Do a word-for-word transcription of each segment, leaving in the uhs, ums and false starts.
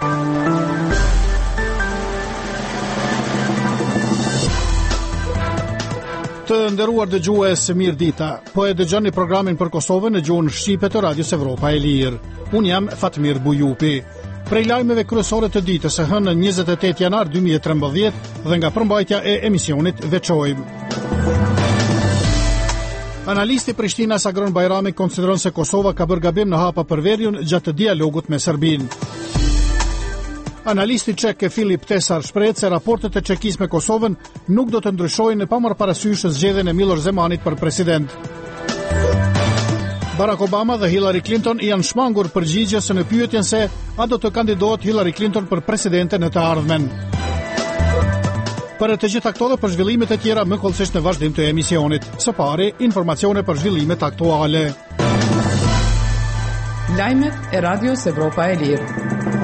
Të nderuar dëgjues, mirë dita. Po e dëgjoni programin për Kosovën në gjuhën shqipe të Radios Evropa e Lirë. Unë jam Fatmir Bujupi. Prej lajmeve kryesore të ditës së hënë njëzet e tetë janar dy mijë e trembëdhjetë dhe nga përmbajtja e emisionit veçojmë. Analisti Prishtina Sagron Bajrami konsideron se Kosova ka bërë gabim në hapa për veriun gjatë dialogut me Serbinë. Analisti çek Filip Tesar shprehet se raportet e Çekisë me Kosovën nuk do të ndryshojnë pa marrë parasysh zgjedhjen e Miloš Zemanit për president. Barack Obama dhe Hillary Clinton janë shmangur përgjigjes në pyetjen se a do të kandidohet Hillary Clinton për presidente në të ardhmen. Për të gjitha këto dhe për zhvillimet e tjera më kollësisht në vazhdim të emisionit. Së pari, informacione për zhvillimet aktuale. Lajmet e Radios Evropa e Lirë.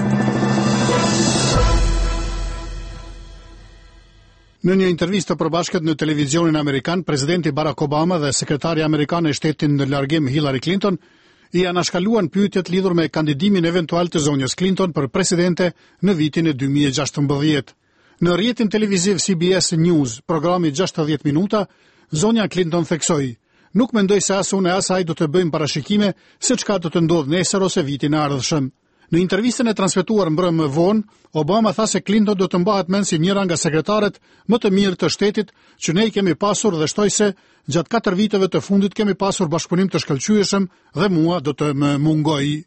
Në një intervistë të përbashkët në televizionin amerikan, presidenti Barack Obama dhe sekretari amerikan e shtetit në largim Hillary Clinton i anashkaluan pyetjet lidhur me kandidimin eventual të zonjës Clinton për presidente në vitin e dy mijë e gjashtëmbëdhjetë. Në rrjetin televiziv C B S News, programi gjashtëdhjetë minuta, zonja Clinton theksoi: "Nuk mendoj se as unë e as ai do të bëjmë parashikime se çka do të ndodhë nesër ose vitin e ardhshëm." Në intervistën e transmetuar mbrëm më vonë, Obama tha se Clinton do të mbahet mend si njëra nga sekretarët më të mirë të shtetit që ne i kemi pasur dhe shtoi se gjatë katër viteve të fundit kemi pasur bashkëpunim të shkëlqyeshëm dhe mua do të më mungoj.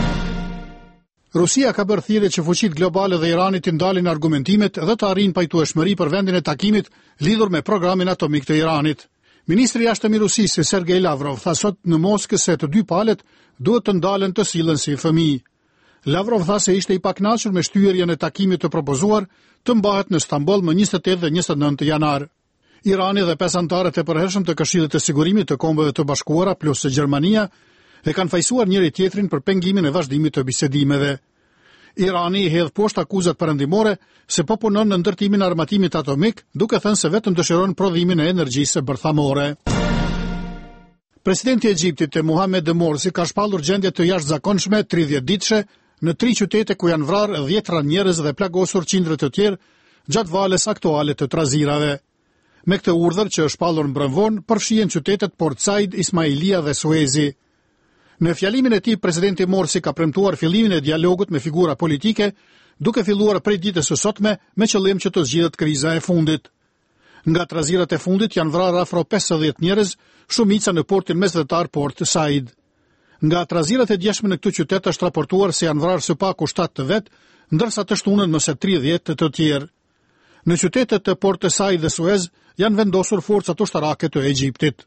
Rusia ka bërë thirrje që fuqitë globale dhe Irani të ndalin argumentimet dhe të arrijnë pajtueshmëri për vendin e takimit lidhur me programin atomik të Iranit. Ministri i jashtëm i Rusisë Sergej Lavrov tha sot në Moskë se të dy palët duhet të ndalen të sillen si fëmijë. Lavrov tha se ishte i pakënaqur me shtyerjen e takimit të propozuar të mbahet në Stamboll më njëzet e tetë dhe njëzet e nëntë janar. Irani dhe pesë anëtarët e përhershëm të Këshillit të Sigurimit të Kombeve të Bashkuara plus Gjermania e kanë fajsuar njëri tjetrin për pengimin e vazhdimit të bisedimeve. Irani i hedh poshtë akuzat perëndimore se po punon në ndërtimin e armatimit atomik, duke thënë se vetëm dëshiron prodhimin e energjisë bërthamore. Presidenti i Egjiptit Mohamed Morsi ka shpallur gjendje të jashtëzakonshme tridhjetë ditëshe në tri qytete ku janë vrarë dhjetra njerëz dhe plagosur qindra të tjerë gjatë valës aktuale të trazirave. Me këtë urdhër që është shpallur mbrëmvon, përfshihen qytetet Port Said, Ismailia dhe Suezi. Në fjalimin e tij, presidenti Morsi ka premtuar fillimin e dialogut me figura politike, duke filluar prej ditës së sotme me qëllim që të zgjidhet kriza e fundit. Nga trazirat e fundit janë vrarë afro pesëdhjetë njerëz, shumica në portin mesdhetar Port Said. Nga trazirat e djeshme në këto qytet është raportuar se janë vrarë së paku shtatë të vet, ndërsa të shtunën më së tridhjetë të tjerë. Në qytetet të Port Said dhe Suez janë vendosur forcat ushtarake të Egjiptit.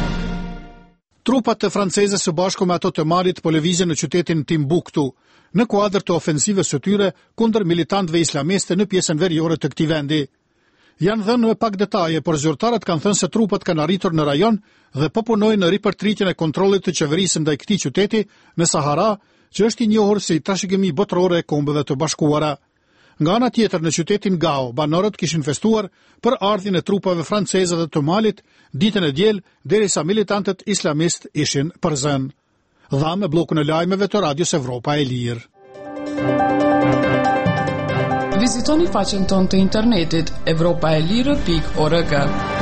Trupat të franceze së bashku me ato të Malit po lëvizjen në qytetin Timbuktu, në kuadër të ofensivës së tyre kundër militantëve islamiste në pjesën veriore të këtij vendi. Janë dhënë me pak detaje, por zyrtarët kanë thënë se trupat kanë arritur në rajon dhe po punojnë në ripërtritjen e kontrollit të qeverisë ndaj këtij qyteti në Sahara, që është i njohur si trashëgimi botërore e Kombeve të Bashkuara. Nga ana tjetër, në qytetin Gao, banorët kishin festuar për ardhjen e trupave franceze dhe të Malit ditën e diel, derisa militantët islamist ishin përzën. Dha me bllokun e lajmeve të Radios Evropa e Lirë. Vizitoni faqen tonë të internetit evropaelire pikë org.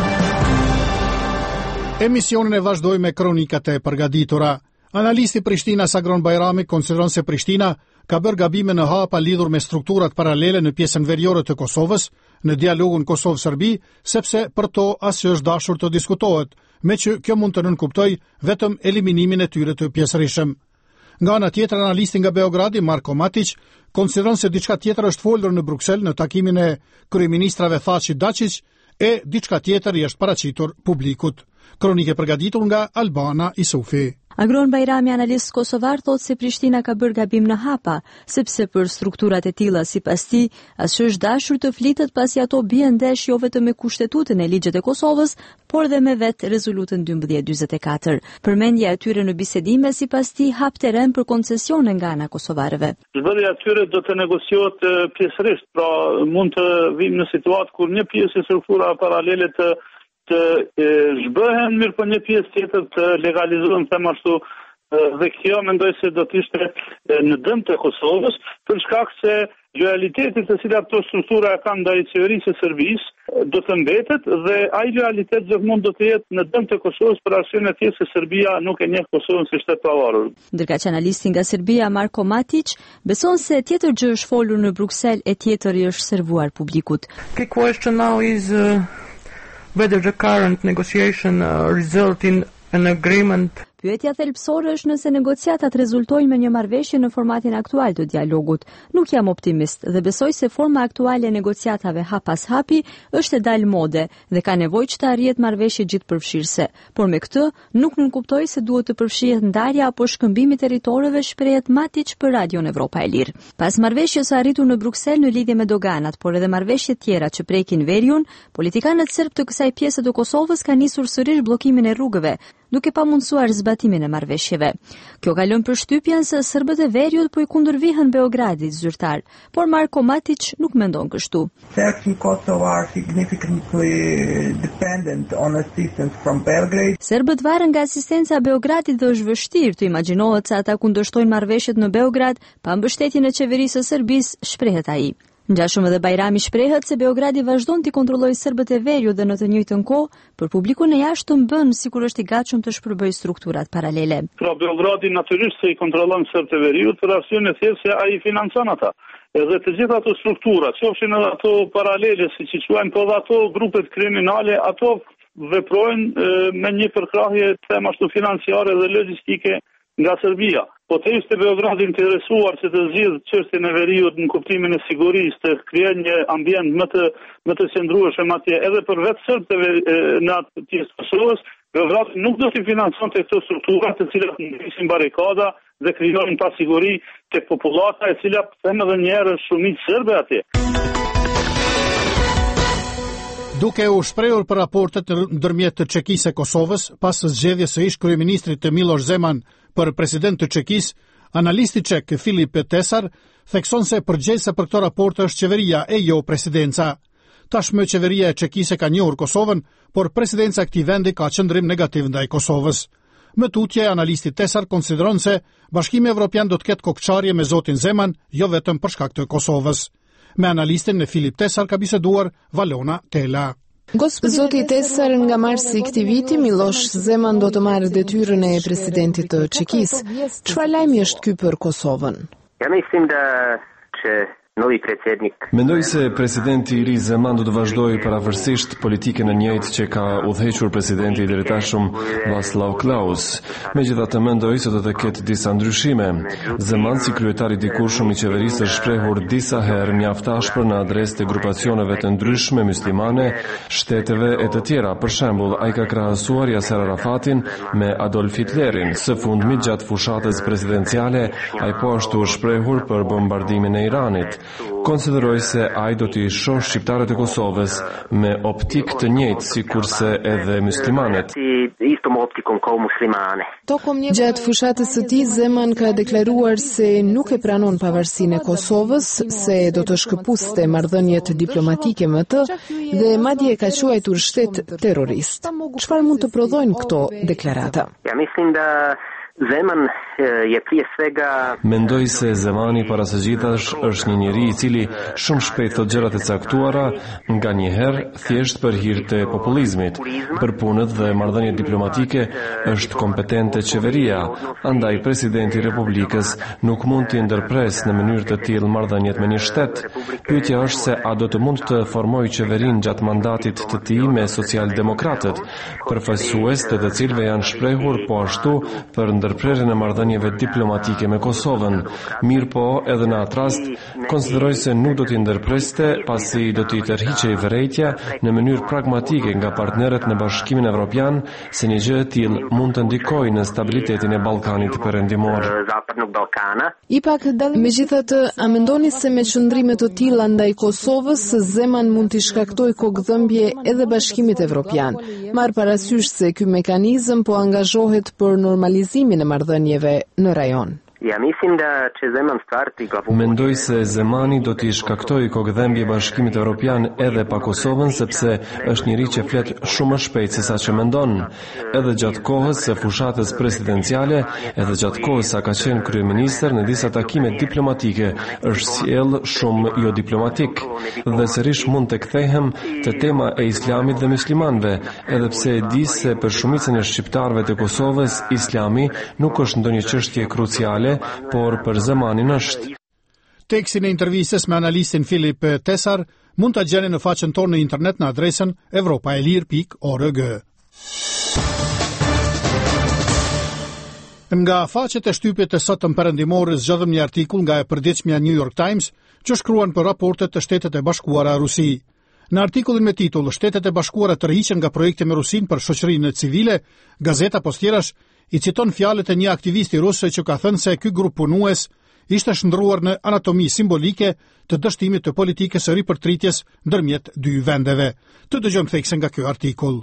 Emisionin e vazhdoj me kronikat e përgatitura. Analisti Prishtina Sagron Bajrami konsideron se Prishtina ka bërë gabime në hapa lidhur me strukturat paralele në pjesën veriore të Kosovës, në dialogun Kosovë-Serbi, sepse për to asgjë është dashur të diskutohet, me që kjo mund të nënkuptoj vetëm eliminimin e tyre të pjesërisëm. Nga ana tjetër, analisti nga Beogradi, Marko Matic, konsideron se diçka tjetër është folur në Bruksel në takimin e kryeministrave Thaçi Dačić e diçka tjetër i është paraqitur publikut. Kronike përgatitur nga Albana Isufi. Agron Bajrami, analist kosovar, thot se Prishtina ka bërë gabim në hapa, sepse për strukturat e tilla sipas tij, asgjë është dashur të flitet pasi ato bien ndesh jo vetëm me kushtetutën e ligjet e Kosovës, por dhe me vetë rezolutën dymbëdhjetë dyzet e katër. Përmendja e tyre në bisedime sipas tij hap terren për koncesione nga ana kosovarëve. Zbërja e tyre do të negociohet pjesërisht, pra mund të vim në situatë kur një pjesë e struktura paralele të të zhbëhen, mirë po një pjesë tjetër të legalizohen, them ashtu, dhe kjo mendoj se do të ishte në dëm të Kosovës, për shkak se lojaliteti të cilat këto struktura e kanë ndaj qeverisë së Serbisë do të mbetet dhe ai lojalitet gjithmonë do të jetë në dëm të Kosovës për arsyeën e tillë se Serbia nuk e njeh Kosovën si shtet pavarur. Ndërkaq analisti nga Serbia Marko Matic beson se tjetër gjë është folur në Bruksel e tjetër i është servuar publikut. The question now is uh, whether the current negotiation uh, result in an agreement. Pyetja thelbësore është nëse negociatat rezultojnë me një marrëveshje në formatin aktual të dialogut. Nuk jam optimist dhe besoj se forma aktuale e negociatave hap pas hapi është e dalë mode dhe ka nevojë që të arrihet marrëveshje gjithëpërfshirëse. Por me këtë nuk nënkuptoj se duhet të përfshihet ndarja apo shkëmbimi i territoreve, shprehet Matic për Radion Evropa e Lirë. Pas marrëveshjes së arritur në Bruksel në lidhje me doganat, por edhe marrëveshje tjera që prekin veriun, politikanët serb të kësaj pjese të Kosovës kanë nisur sërish bllokimin e rrugëve, duke pamundsuar zbatimin e marrëveshjeve. Kjo ka lënë përshtypjen se serbët e veriut po i kundërvihen Beogradit zyrtar, por Marko Matic nuk mendon kështu. Serbs in Kosovo are significantly dependent on assistance from Belgrade. Serbët varen nga asistenca e Beogradit dhe është vështirë të imagjinohet se ata kundërshtojnë marrëveshjet në Beograd pa mbështetjen e qeverisë së Serbisë, shprehet ai. Ngjashëm edhe Bajrami shprehet se Beogradi vazhdon t'i kontrollojë serbët e veriut dhe në të njëjtën kohë, për publikun e jashtëm bën sikur është i gatshëm të shpërbëjë strukturat paralele. Pra Beogradi natyrisht se i kontrollon serbët e veriut për arsyeën e thjeshtë se ai financon ata. Edhe të gjitha ato struktura, qofshin edhe ato paralele, siç i quajmë, po dhe ato grupet kriminale, ato veprojnë me një përkrahje them ashtu financiare dhe logjistike nga Serbia. Po të ishte Beogradi interesuar që të zgjidhë çështjen e veriut në kuptimin e sigurisë, të krijojë një ambient më të më të qëndrueshëm atje edhe për vetë serbët në atë pjesë të Kosovës, Beogradi nuk do të financonte këto struktura të cilat ndisin barrikada dhe krijojnë pasiguri tek popullata e cila them edhe një herë shumicë serbe atje. Duke u shprehur për raportet ndërmjet të Çekisë e Kosovës pas zgjedhjes së ish kryeministrit të Miloš Zeman për president të Çekisë, analisti çek Filip Tesar thekson se përgjegjëse për këto raporte është qeveria e jo presidenca. Tashmë qeveria e Çekisë ka njohur Kosovën, por presidenca e këtij vendi ka qëndrim negativ ndaj Kosovës. Më tutje, analisti Tesar konsideron se Bashkimi Evropian do të ketë kokçarje me zotin Zeman, jo vetëm për shkak të Kosovës. Me analistin e Filip Tesar ka biseduar Valona Tela. Zoti Tesar, nga marsi i këtij viti, Miloš Zeman do të marrë detyrën e presidentit të Çekisë. Çfarë lajmi është ky për Kosovën? Ja mislim da će novi predsjednik. Mendoj se presidenti i ri Zeman do të vazhdojë pavarësisht politikën e njëjtë që ka udhëhequr presidenti i dritashëm Václav Klaus. Megjithatë mendoj se do të ketë disa ndryshime. Zeman si kryetari i dikurshëm i qeverisë është shprehur disa herë mjaftashpër në adresë të grupacioneve të ndryshme muslimane, shteteve e të tjera. Për shembull, ai ka krahasuar Yasser Arafatin me Adolf Hitlerin. Së fundmi gjatë fushatës presidenciale, ai po ashtu është shprehur për bombardimin e Iranit. Konsideroj se ai do t'i shohë shqiptarët e Kosovës me optik të njëjtë si kurse edhe muslimanet. Gjatë fushatës së tij, Zeman ka deklaruar se nuk e pranon pavarësinë e Kosovës, se do të shkëpuste marrëdhëniet diplomatike me të dhe madje ka quajtur shtet terrorist. Çfarë mund të prodhojnë këto deklarata? Ja mislim da Zeman je prije svega. Mendoj se Zemani para së gjithash është një njeri i cili shumë shpejt thot gjërat e caktuara, nganjëherë thjesht për hir të popullizmit. Për punët dhe marrëdhëniet diplomatike është kompetente qeveria, andaj presidenti i Republikës nuk mund të ndërpres në mënyrë të tillë marrëdhëniet me një shtet. Pyetja është se a do të mund të formojë qeverinë gjatë mandatit të tij me socialdemokratët, përfaqësues të të cilëve janë shprehur po ashtu për ndërprerjen e marrëdhënieve diplomatike me Kosovën. Mirë po, edhe në atë rast, konsideroj se nuk do t'i ndërpreste, pasi do t'i tërhiqej vërejtja në mënyrë pragmatike nga partnerët në Bashkimin Evropian, se një gjë e tillë mund të ndikojë në stabilitetin e Ballkanit perëndimor. I pak dallim. Megjithatë, a mendoni se me qëndrime të tilla ndaj Kosovës, Zeman mund t'i shkaktojë kokëdhëmbje edhe Bashkimit Evropian? Marr parasysh se ky mekanizëm po angazhohet për normalizimin e marrëdhënieve në rajon. Mendoj se Zemani do t'i shkaktoj kokëdhembje Bashkimit Evropian edhe pa Kosovën, sepse është njëri që flet shumë më shpejt se sa që mendon. Edhe gjatë kohës së fushatës presidenciale, edhe gjatë kohës sa ka qenë kryeministër, në disa takime diplomatike është sjell shumë jo diplomatik. Dhe sërish mund të kthehem te tema e Islamit dhe muslimanëve, edhe pse e di se për shumicën e shqiptarëve të Kosovës, Islami nuk është ndonjë çështje kruciale, por për Zemanin është. Tekstin e intervistës me analistin Filip Tesar mund ta gjeni në faqen tonë në internet në adresën evropaelir pikë org. Nga faqet e shtypjet të sotëm perëndimore zgjodhëm një artikull nga e përditshmja New York Times që shkruan për raportet të Shtetet e Bashkuara Rusi. Në artikullin me titull Shtetet e Bashkuara tërhiqen nga projekti me Rusin për shoqërinë civile, gazeta Postirash i citon fjalët e një aktivisti ruse që ka thënë se ky grup punues ishte shndruar në anatomi simbolike të dështimit të politikës së ripërtritjes ndërmjet dy vendeve. Të dëgjojmë theksen nga ky artikull.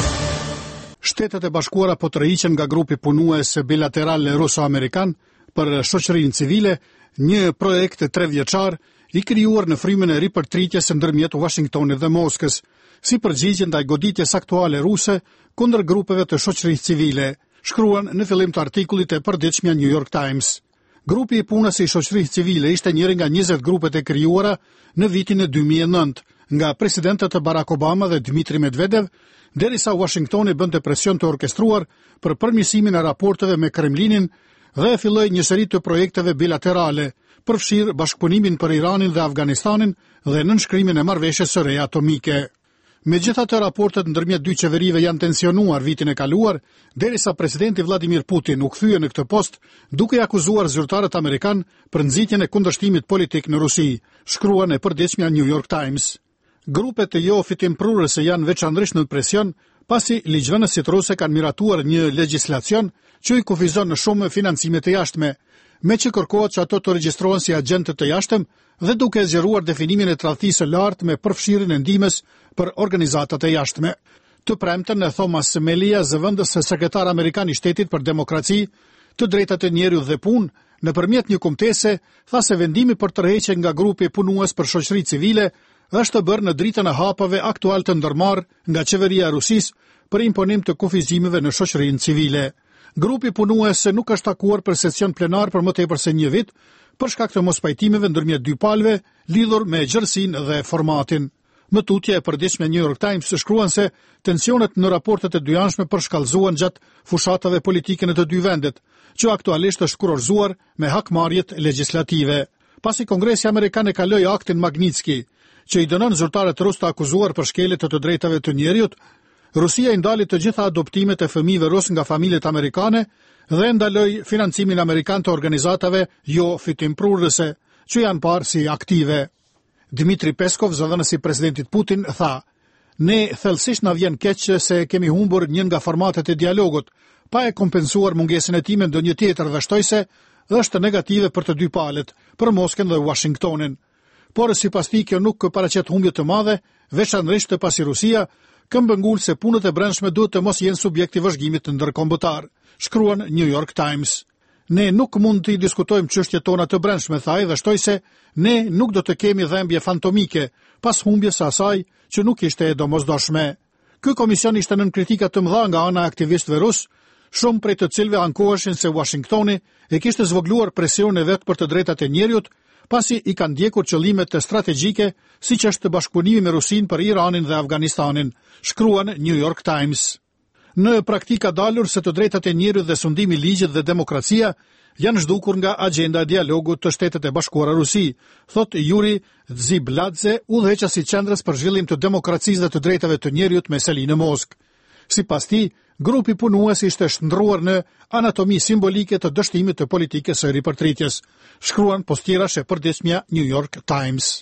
Shtetet e Bashkuara po tërhiqen nga grupi punues bilateral ruso-amerikan për shoqërinë civile, një projekt tre vjeçar i krijuar në frymën e ripërtritjes ndërmjet Washingtonit dhe Moskës, si përgjigje ndaj goditjes aktuale ruse kundër grupeve të shoqërisë civile, shkruan në fillim të artikullit e përditshmja New York Times. Grupi i punës i shoqërisë civile ishte njëri nga njëzet grupet e krijuara në vitin e dy mijë e nëntë nga presidentët Barack Obama dhe Dmitri Medvedev, derisa Washingtoni bënte presion të orkestruar për përmirësimin e raporteve me Kremlinin dhe e filloi një seri të projekteve bilaterale, përfshirë bashkëpunimin për Iranin dhe Afganistanin dhe nënshkrimin e marrëveshjes së re atomike. Megjithatë, raportet ndërmjet dy qeverive janë tensionuar vitin e kaluar, derisa presidenti Vladimir Putin u kthye në këtë post duke akuzuar zyrtarët amerikan për nxitjen e kundërshtimit politik në Rusi, shkruan e përditshmja New York Times. Grupet e jo fitimprurëse janë veçanërisht në presion, pasi ligjvënësit ruse kanë miratuar një legjislacion që i kufizon në shumë financime të jashtme, me që kërkohet që ato të regjistrohen si agjentë të jashtëm dhe duke zgjeruar definimin e tradhtisë së lartë me përfshirjen e ndihmës për organizatat e jashtme. Të premten e Thomas Melia, zëvendës sekretar amerikan i Shtetit për Demokraci, të drejtat e njerëzit dhe punë, nëpërmjet një kumtese, tha se vendimi për tërheqje nga grupi punues për shoqëri civile është bërë në dritën e hapave aktual të ndërmarrë nga qeveria e Rusisë për imponim të kufizimeve në shoqërinë civile. Grupi punues nuk është takuar për sesion plenar për më tepër se një vit, për shkak të mospajtimeve ndërmjet dy palëve lidhur me gjerësinë dhe formatin. Më tutje e përditshme New York Times shkruan se tensionet në raportet e dyanshme përshkallëzuan gjatë fushatave politike në të dy vendet, që aktualisht është kurorzuar me hakmarrjet legjislative. Pasi Kongresi Amerikan e kaloi aktin Magnitski, që i dënon zyrtarët rus të akuzuar për shkelje të të drejtave të njerëzit, Rusia i ndali të gjitha adoptimet e fëmijëve rus nga familjet amerikane dhe ndaloi financimin amerikan të organizatave jo fitimprurëse, që janë parë si aktive. Dmitri Peskov, zëdhënësi presidentit Putin, tha: "Ne thellësisht na vjen keq se kemi humbur një nga formatet e dialogut, pa e kompensuar mungesën e tij me ndonjë tjetër dhe shtoj se është negative për të dy palët, për Moskën dhe Washingtonin. Por sipas tij kjo nuk paraqet humbje të mëdha, veçanërisht pasi Rusia këmbëngul se punët e brendshme duhet të mos jenë subjekti vëzhgimit të ndërkombëtar", shkruan New York Times. "Ne nuk mund të diskutojmë çështjet tona të brendshme", thaj dhe shtoi se ne nuk do të kemi dhembje fantomike pas humbjes së asaj që nuk ishte e domosdoshme. Ky komision ishte nën kritika të mëdha nga ana e aktivistëve rus, shumë prej të cilëve ankoheshin se Washingtoni e kishte zvogluar presionin e vet për të drejtat e njerëzit, pasi i kanë ndjekur qëllimet të strategjike, siç është bashkëpunimi me Rusin për Iranin dhe Afganistanin, shkruan New York Times. Në praktika dalur se të drejtat e njerëzit dhe sundimi i ligjit dhe demokracia janë zhdukur nga agenda e dialogut të Shtetet e Bashkuara Rusi, thot Yuri Dzibladze, udhëheqësi i Qendrës për Zhvillim të Demokracisë dhe të Drejtave të Njerëzit me seli në Moskë. Sipas tij, grupi punues ishte shndruar në anatomi simbolike të dështimit të politikës së ripërtritjes, shkruan Postirash e përditshmja New York Times.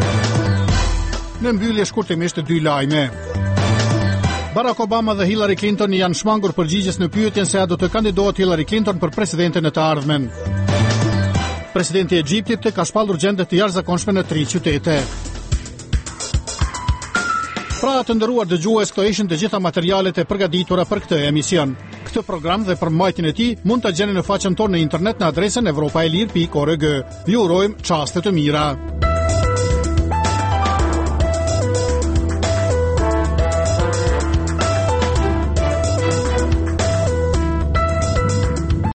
Në mbyllje shkurtimisht dy lajme. Barack Obama dhe Hillary Clinton janë shmangur përgjigjes në pyetjen se a do të kandidohet Hillary Clinton për presidenten e të ardhmen. Presidenti i Egjiptit ka shpallur gjendje të jashtëzakonshme në tri qytete. Pra të nderuar dëgjues, këto ishin të gjitha materialet e përgatitura për këtë emision. Këtë program dhe përmbajtjen e tij mund ta gjeni në faqen tonë në internet në adresën evropaelir pikë org. Ju urojmë çaste të mira.